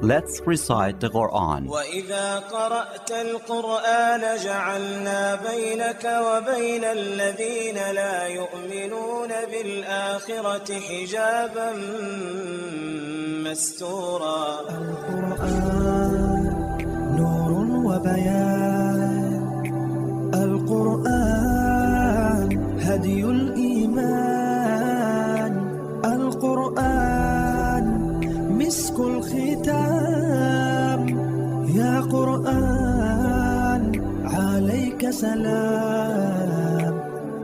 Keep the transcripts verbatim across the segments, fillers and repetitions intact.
Let's recite the Quran. وَإِذَا قَرَأْتَ الْقُرْآنَ جَعَلْنَا بَيْنَكَ وَبَيْنَ الَّذِينَ لَا يُؤْمِنُونَ بِالْآخِرَةِ حِجَابًا مَسْتُورًا. القرآن نور وبيان، القرآن هدي الإيمان، القرآن مسك الختام، يا قرآن عليك سلام.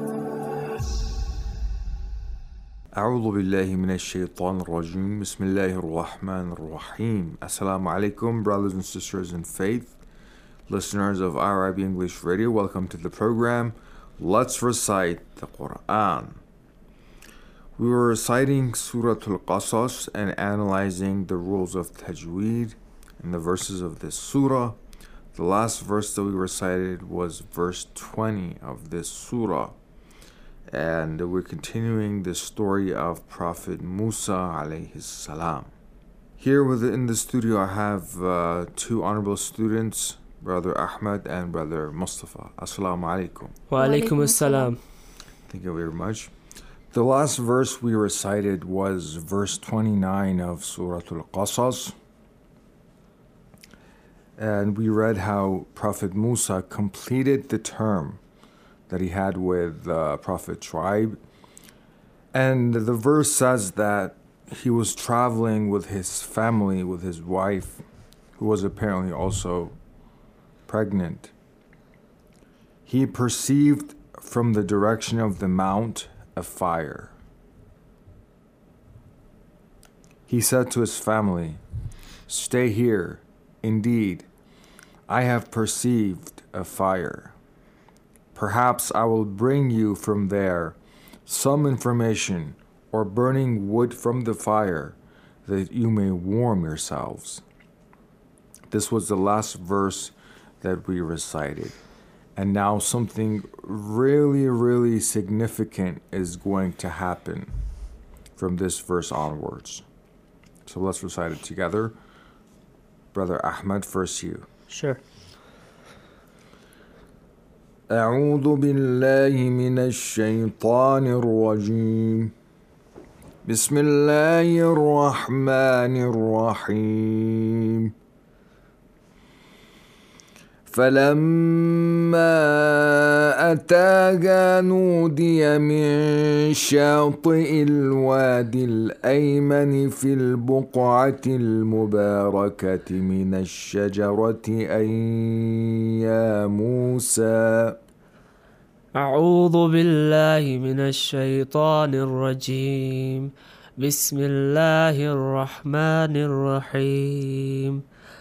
أعوذ بالله من الشيطان الرجيم. بسم الله الرحمن الرحيم. Assalamu alaikum, brothers and sisters in faith, listeners of Arabic English Radio. Welcome to the program. Let's recite the Quran. We were reciting Surah Al-Qasas and analyzing the rules of Tajweed and the verses of this surah. The last verse that we recited was verse twenty of this surah. And we're continuing the story of Prophet Musa alayhi salam. Here within the studio I have uh, two honorable students, Brother Ahmed and Brother Mustafa. Assalamu alaikum. Wa alaikum assalam. Thank you very much. The last verse we recited was verse twenty-nine of Surah Al-Qasas. And we read how Prophet Musa completed the term that he had with uh, Prophet Shu'aib. And the verse says that he was traveling with his family, with his wife, who was apparently also pregnant. He perceived from the direction of the mount a fire. He said to his family, "Stay here. Indeed, I have perceived a fire. Perhaps I will bring you from there some information or burning wood from the fire that you may warm yourselves." This was the last verse that we recited. And now something really, really significant is going to happen from this verse onwards. So let's recite it together. Brother Ahmed, first you. Sure. أعوذ بالله من الشيطان الرجيم. بسم الله الرحمن الرحيم. فلما أتاها نودي من شاطئ الوادي الأيمن في البقعة المباركة من الشجرة أن يا موسى. أعوذ بالله من الشيطان الرجيم. بسم الله الرحمن الرحيم.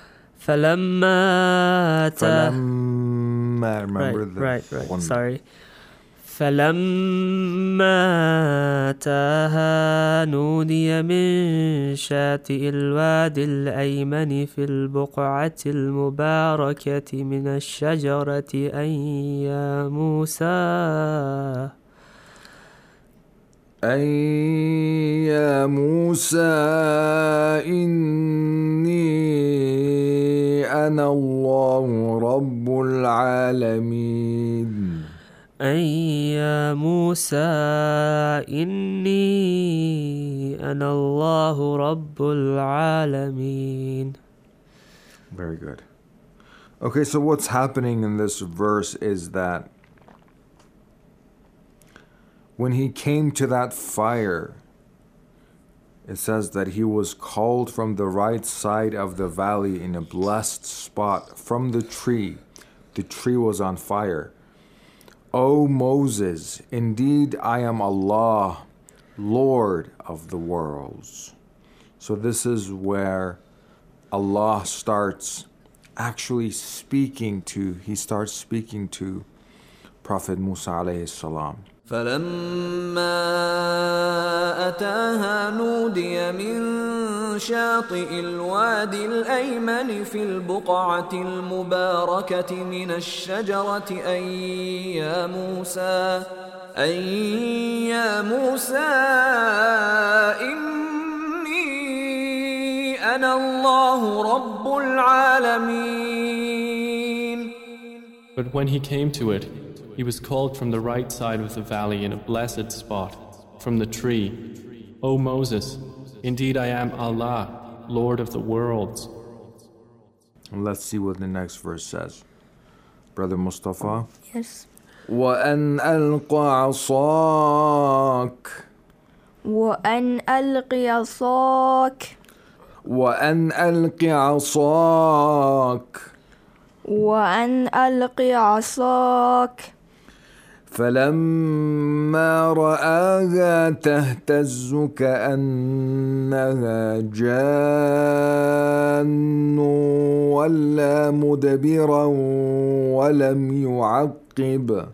فلما أتى فلما remember right, the right, right. one. Sorry. فلما أتاها نودي من شاطئ الوادي الأيمن في البقعة المباركة من الشجرة أن يا موسى أن يا موسى إني أنا الله رب العالمين. أن يا موسى إني أنا الله رب العالمين. Very good. Okay, so what's happening in this verse is that when he came to that fire, it says that he was called from the right side of the valley in a blessed spot from the tree. The tree was on fire. O Moses, indeed I am Allah, Lord of the worlds. So this is where Allah starts actually speaking to, he starts speaking to Prophet Musa alayhi salam. فلما أتاها نودي من شاطئ الوادي الأيمن في البقعة المباركة من الشجرة أن يا موسى أن يا موسى إني أنا الله رب العالمين. But when he came to it, he was called from the right side of the valley in a blessed spot, from the tree, O Moses, indeed I am Allah, Lord of the worlds. And let's see what the next verse says. Brother Mustafa. Yes. وَأَنْ أَلْقَ عَصَاكَ وأن ألق عصاك وأن ألق عصاك وأن ألق عصاك فلما رآها تهتز كأنها جان ولا مدبرا ولم يعقب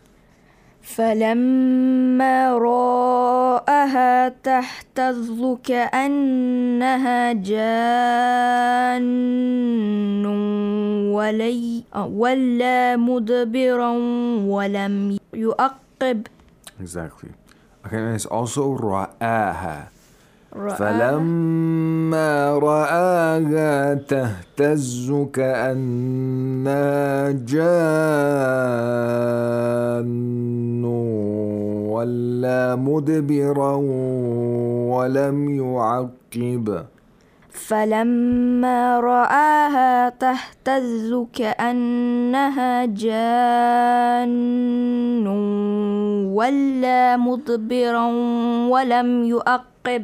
فلما رآها تهتز كأنها جان ولي ولا مدبرا ولم يعقب. Exactly. Okay, and it's also رآها. فلما رآها تهتز كأنها جان ولا مدبرا ولم يعقب فلما رآها تهتز كأنها جان ولا مدبرا ولم يعقب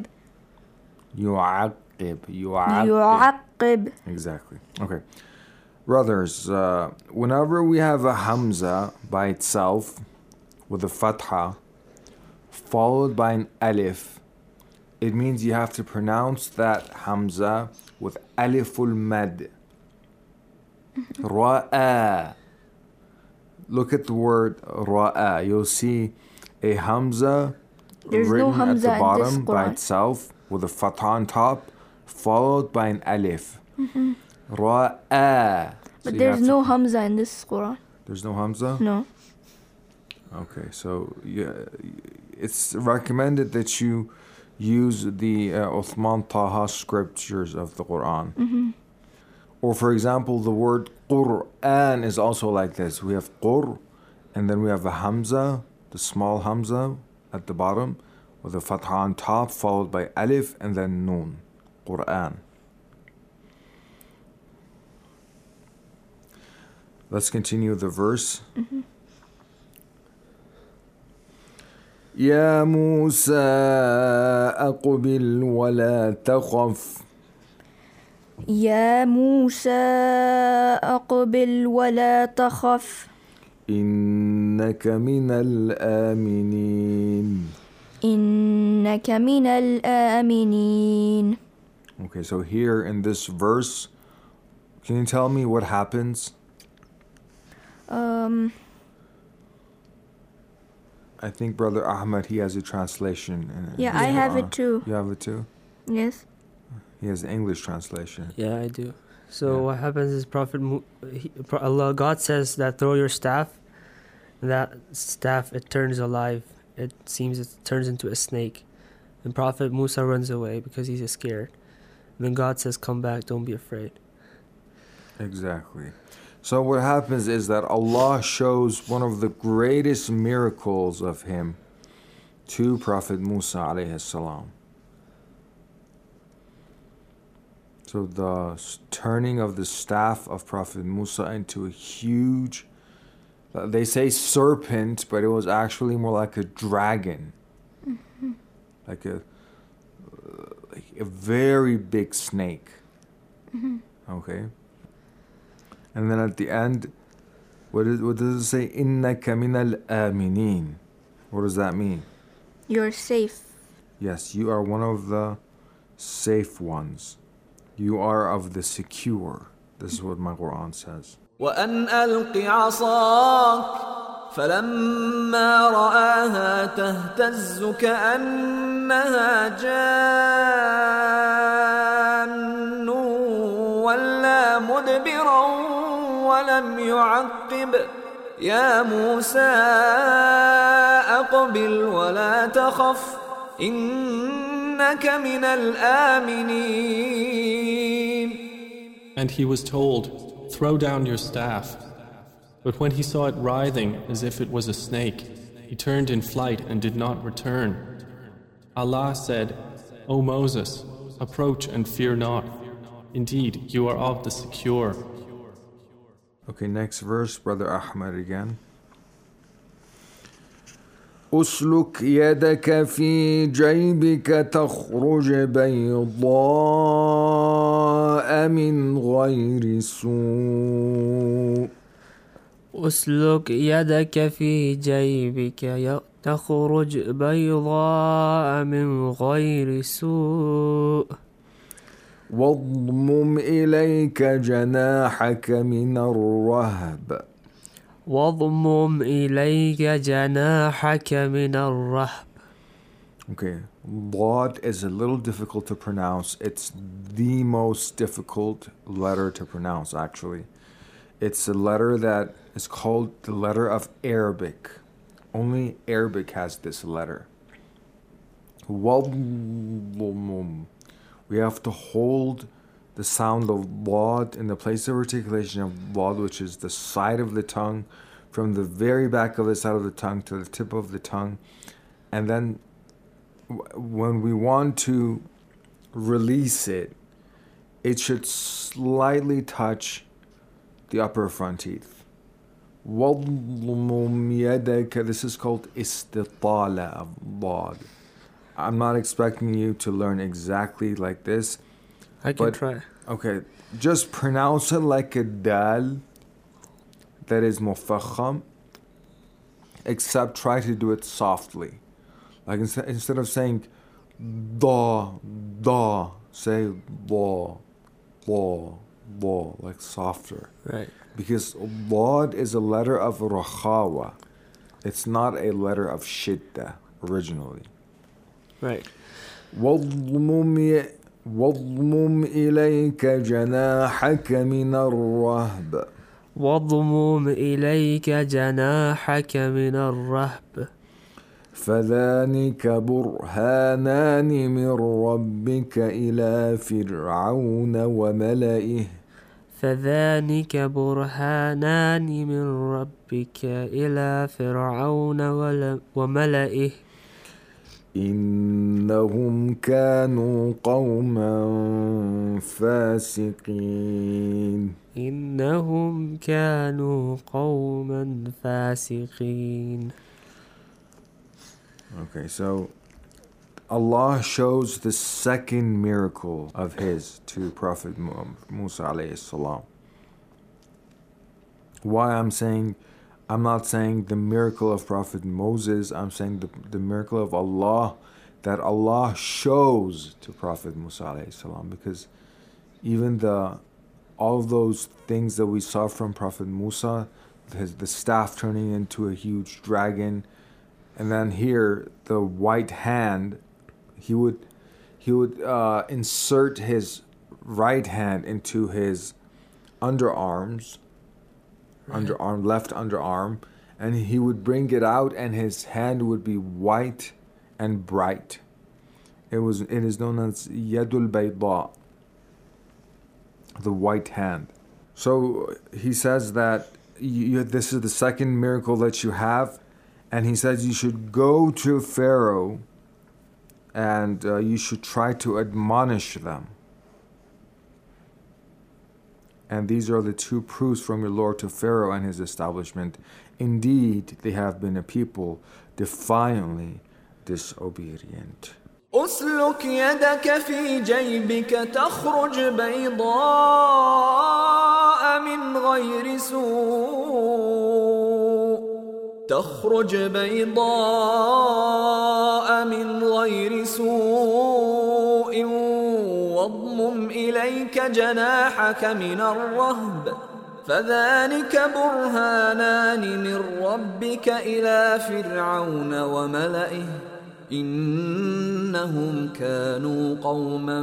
يعقب يعقب يعقب. Exactly. Okay. Brothers, uh, whenever we have a Hamza by itself with a Fatha followed by an Alif, it means you have to pronounce that Hamza with Aliful Mad. Ra'a. Look at the word Ra'a. You'll see a Hamza There's written no Hamza at the bottom in this by Quran. itself with a Fatha on top followed by an Alif. Mm-hmm. Ra'a. But So you there's have no to- Hamza in this Quran. There's no Hamza? No. Okay, so yeah, it's recommended that you use the uh, Uthman Taha scriptures of the Quran. Mm-hmm. Or for example, the word Qur'an is also like this. We have Qur, and then we have a Hamza, the small Hamza at the bottom, with a Fatha on top, followed by Alif, and then Noon. Qur'an. Let's continue the verse. Mm-hmm. يا موسى أقبل ولا تخف يا موسى أقبل ولا تخف إنك من الآمنين. إنك من الآمنين. Okay, so here in this verse, can you tell me what happens? Um, I think Brother Ahmed, he has a translation. In Yeah, his I have Quran. it too. You have it too? yes. He has the English translation. Yeah, I do. So Yeah. what happens is Prophet Mu- he, Pro- Allah, God says that throw your staff, and that staff, it turns alive. It seems it turns into a snake. And Prophet Musa runs away because he's scared. And then God says, come back, don't be afraid. Exactly. So what happens is that Allah shows one of the greatest miracles of him to Prophet Musa alayhi salam. So the s- turning of the staff of Prophet Musa into a huge, uh, they say serpent, but it was actually more like a dragon. Mm-hmm. Like a, uh, like a very big snake. Mm-hmm. Okay. And then at the end, what, is, what does it say? إِنَّكَ مِنَ الْآمِنِينَ. What does that mean? You're safe. Yes, you are one of the safe ones. You are of the secure. This is what my Quran says. وأن ألق عصاك فلما رآها تهتز كأنها جان ولا مدبرا ولم يعقب يا موسى أقبل ولا تخف إنك من الآمنين. And he was told, "Throw down your staff." But when he saw it writhing as if it was a snake, he turned in flight and did not return. Allah said, "O Moses, approach and fear not. Indeed, you are of the secure." Okay, next verse, Brother Ahmed again. أسلك يدك في جيبك تخرج بيضاء من غير سوء. أسلك يدك في جيبك تخرج بيضاء من غير سوء. واضمم إليك جناحك من الرهب. واضمم إليك جناحك من الرهب. Okay, Lad is a little difficult to pronounce. It's the most difficult letter to pronounce, actually. It's a letter that is called the letter of Arabic. Only Arabic has this letter. Wadlumum. We have to hold the sound of Lad in the place of articulation of Lad, which is the side of the tongue, from the very back of the side of the tongue to the tip of the tongue. And then when we want to release it, it should slightly touch the upper front teeth. This is called istitala of Lad. I'm not expecting you to learn exactly like this. I can but, try. Okay, just pronounce it like a dal that is mufakham, except try to do it softly. Like instead, instead of saying da, da, say la, la, la, like softer. Right. Because Lad is a letter of rakhawa. It's not a letter of shidda originally. Right. واضمم واضمم إليك جناحك من الرهب. واضمم إليك جناحك من الرهب. فذلك برهانان من ربك إلى فرعون وملئه. فذلك برهانان من ربك إلى فرعون وملئه. إنهم كانوا قوما فاسقين. إنهم كانوا قوما فاسقين. Okay, so Allah shows the second miracle of His to Prophet Musa alayhi salam. Why I'm saying, I'm not saying the miracle of Prophet Moses, I'm saying the, the miracle of Allah that Allah shows to Prophet Musa alayhi salam, because even the all those things that we saw from Prophet Musa, his, the staff turning into a huge dragon, and then here the white hand, he would he would uh, insert his right hand into his underarms, right. underarm, left underarm, and he would bring it out, and his hand would be white and bright. It was it is known as Yadul Bayda, the white hand. So he says that you, this is the second miracle that you have, and he says you should go to Pharaoh and uh, you should try to admonish them. And these are the two proofs from your Lord to Pharaoh and his establishment. Indeed, they have been a people defiantly disobedient. أسلك يدك في جيبك تخرج بيضاء من غير سوء تخرج بيضاء من غير سوء واضمم إليك جناحك من الرهب فذلك برهانان من ربك إلى فرعون وملئه إنهم كانوا قوما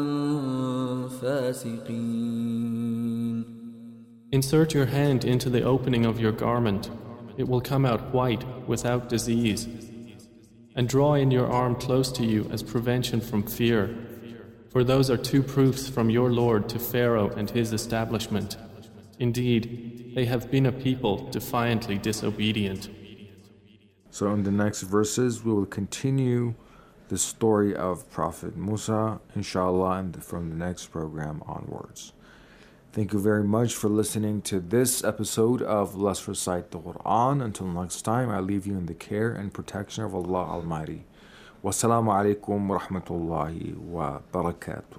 فاسقين. Insert your hand into the opening of your garment. It will come out white without disease. And draw in your arm close to you as prevention from fear. For those are two proofs from your Lord to Pharaoh and his establishment. Indeed, they have been a people defiantly disobedient. So in the next verses, we will continue the story of Prophet Musa, inshallah, and from the next program onwards. Thank you very much for listening to this episode of Let's Recite the Quran. Until next time, I leave you in the care and protection of Allah Almighty. Wassalamu alaikum wa rahmatullahi wa barakatuh.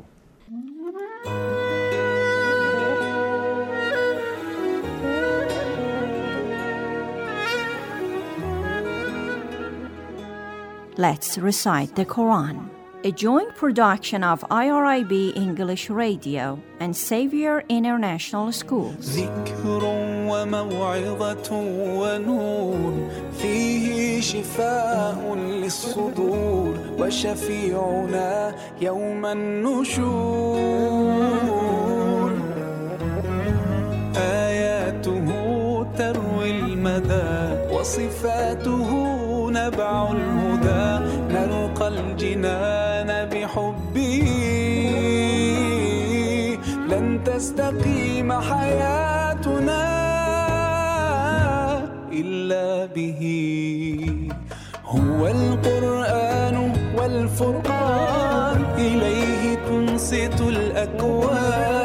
Let's Recite the Quran, a joint production of I R I B English Radio and Xavier International Schools. ذكر وموعظة ونور فيه شفاء للصدور وشفيعنا يوم النشور آياته تروي المدى وصفاته نبع الهدى نلقى الجنان بحبه لن تستقيم حياتنا إلا به هو القرآن والفرقان إليه تنصت الأكوان